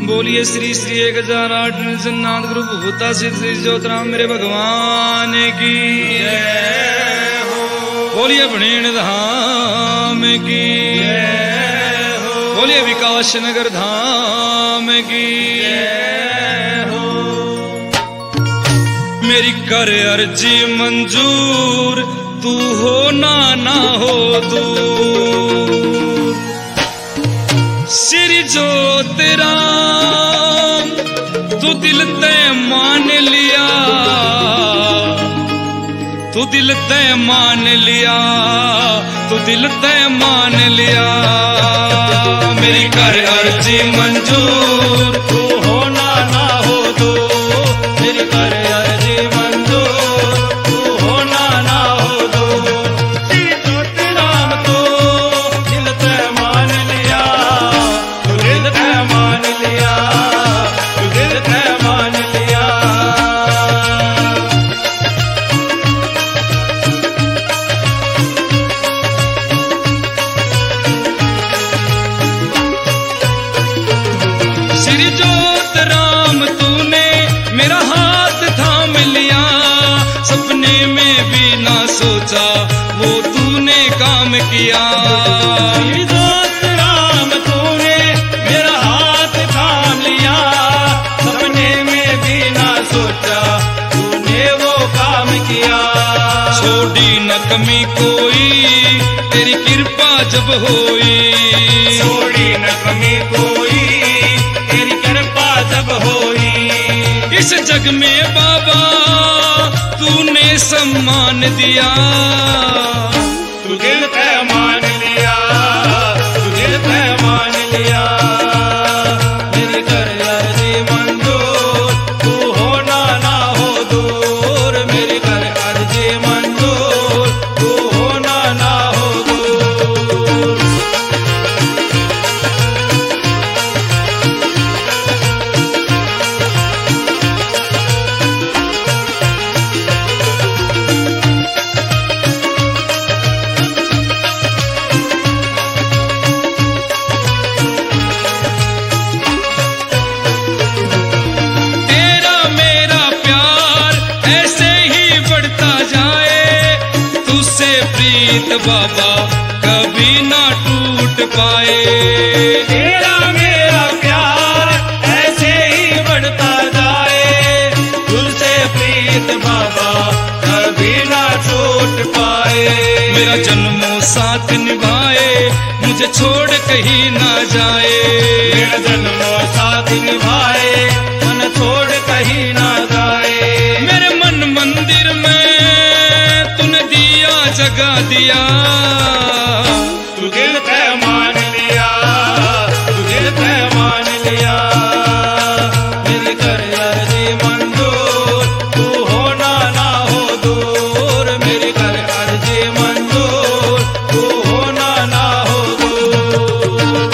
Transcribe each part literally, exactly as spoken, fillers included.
बोलिए श्री श्री एक हजार आठ नाथ गुरु भूता सिद्ध श्री ज्योतराम मेरे भगवान की जय हो। बोलिए भणेन धाम की जय हो। बोलिए विकास नगर धाम की जय हो। मेरी कर अर्जी मंजूर तू हो ना ना हो दूर। श्री ज्योतिराम तू दिल ते मान लिया, तू दिल ते मान लिया, तू दिल ते मान लिया। मेरी कर अर्जी मंजूर तू हो ना ना हो दो। मेरी कर अर्जी मंजूर तू हो ना ना हो दो। श्री ज्योतिराम तो दिल ते मान लिया, तू दिल ते मान लिया, तू दिल ते मान लिया। श्री ज्योतिराम तूने मेरा हाथ थाम लिया, सपने में भी ना सोचा वो तूने काम किया। श्री ज्योतिराम तूने मेरा हाथ थाम लिया, सपने में भी ना सोचा तूने वो काम किया। छोड़ी न कमी कोई तेरी कृपा जब होई, छोड़ी न कमी कोई तेरी कृपा जब होई। इस जग में बाबा तूने सम्मान दिया, तू दिल पे मान लिया, तू दिल पे मान लिया। मेरी कर अर्जी मंजूर तू हो ना ना हो दूर। मेरी कर अर्जी मंजूर तू हो ना ना हो दूर। बाबा कभी ना टूट पाए। तेरा मेरा प्यार ऐसे ही बढ़ता जाए, तुझसे प्रीत बाबा कभी ना छूट पाए। मेरा जन्मों साथ निभाए, मुझे छोड़ कहीं ना जाए। मेरा जन्मों साथ निभाए, मन छोड़ कहीं ना जाए। मेरे मन मंदिर में तूने दिया जगा दिया, तू दिल पे मान लिया, तू दिल पे मान लिया। मेरी कर अर्जी मंजूर तू हो ना ना हो दूर। मेरी कर अर्जी मंजूर तू हो ना ना हो दूर।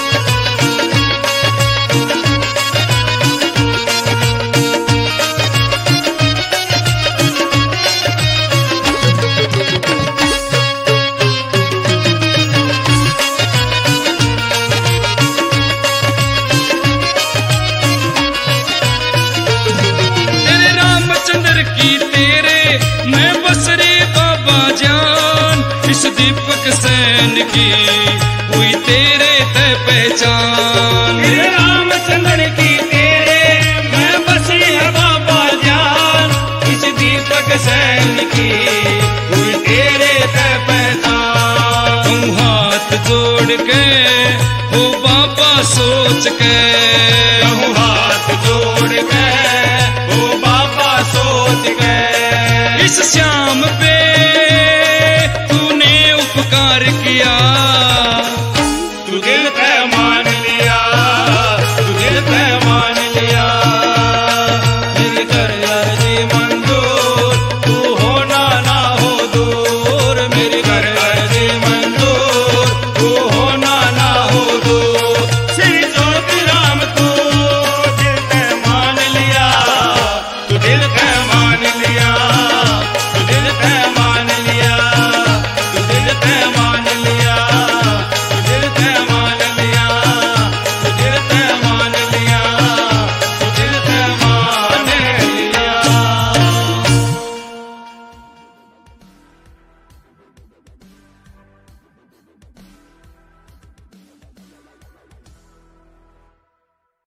दीपक सैन की हुई तेरे ते पहचान। मेरे रामचंद्र की तेरे मैं बसी है बाबा जान। इस दीपक सैन की हुई तेरे ते पहचान। तुम हाथ जोड़ के हो बाबा सोच के, तुम हाथ जोड़ के हो बाबा सोच के। इस श्याम पे उपकार किया।